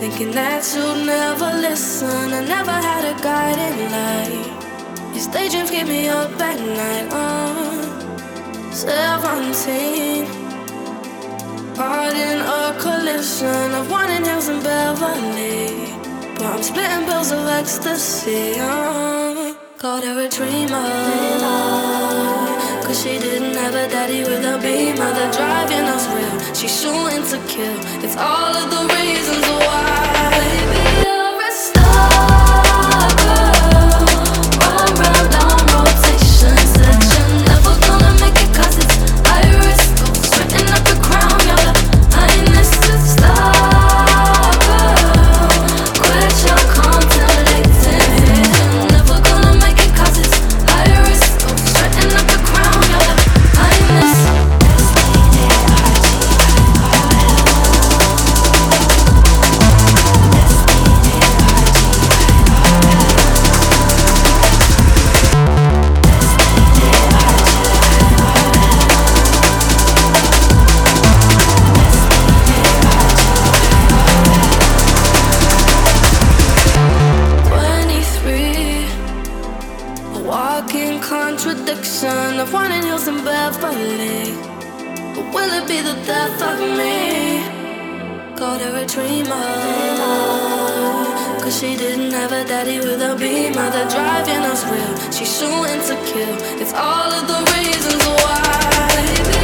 Thinking that you'd never listen. I never had a guiding light. These daydreams keep me up at night. 17, caught in a collision of wanting hills in Beverly, but I'm splitting pills of ecstasy. Called her a dreamer, 'cause she didn't have a daddy with a beamer. The driving us real, she's shooting to kill. It's all of the reasons why. Baby, you're a star girl, run round on rotation. Said you're never gonna make it 'cause it's Iris, sweating up the crown. You're the highness of star girl. Quit your contemplating. You're never gonna make it 'cause it's Iris, sweating up the crown. You're the highness. Walking contradiction of wanting hills in Beverly, but will it be the death of me? Called her a dreamer, 'cause she didn't have a daddy with a beamer. The driving us real, she's shooting to kill. It's all of the reasons why.